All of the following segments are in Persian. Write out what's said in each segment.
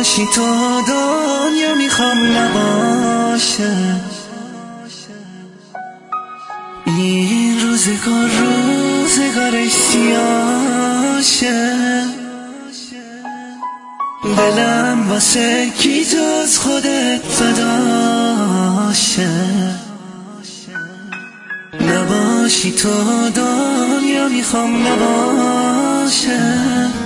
نباشی تو دنیا میخوام نباشه. این روزگار سیاشه. دلم واسه کی جز خودت فداشه. نباشی تو دنیا میخوام نباشه.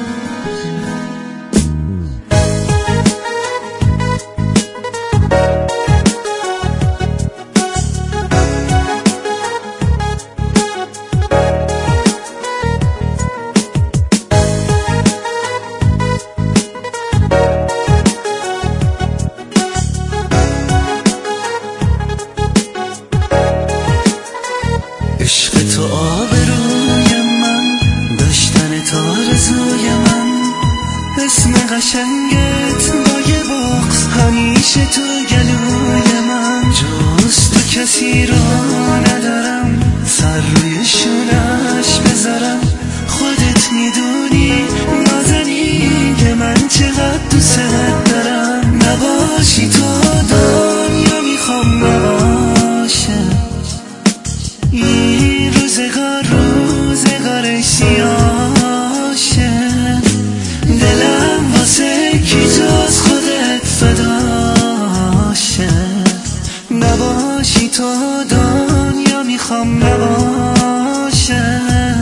عشق تو آبروی من، داشتن تو آرزوی من، اسم قشنگت با یه بغض همیشه تو گلوی من. جز تو کسی رو ندارم سر روی شونش بذارم. خودت میدونی نازنی که من چقدر دوست دارم. نباشی تو دنیا میخوام نباشه. این روزگار سیاشه. دلم واسه کی جز خودت فداشه. نباشی تو دنیا میخوام نباشه.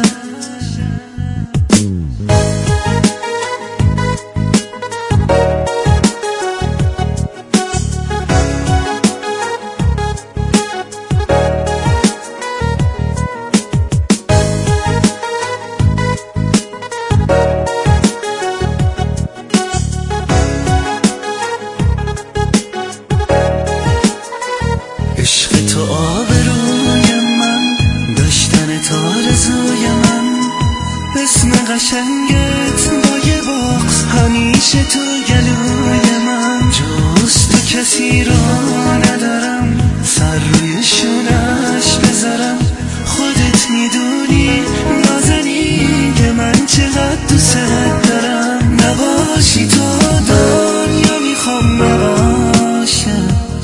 عشق تو آبروی من، داشتن تو آرزوی من، اسم قشنگت با یه بغض همیشه تو گلوی من. جز تو کسی رو ندارم سر روی شونش بذارم. خودت میدونی نازنی که من چقدر دوست دارم. نباشی تو دنیا میخوام نباشه.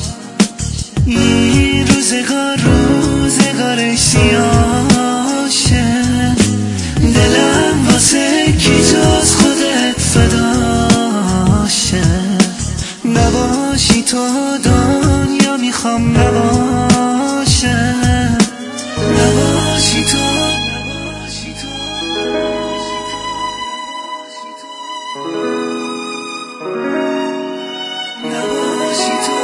این روزگار سیاشه. دلم واسه کی جز خودت فداشه. نباشی تو دنیا میخوام نباشه. نباشی تو نباشی تو